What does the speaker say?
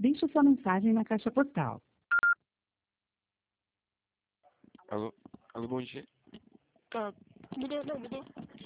Deixe sua mensagem na caixa postal. Alô? Alô, bom dia. Tá. Mudou, não, mudou.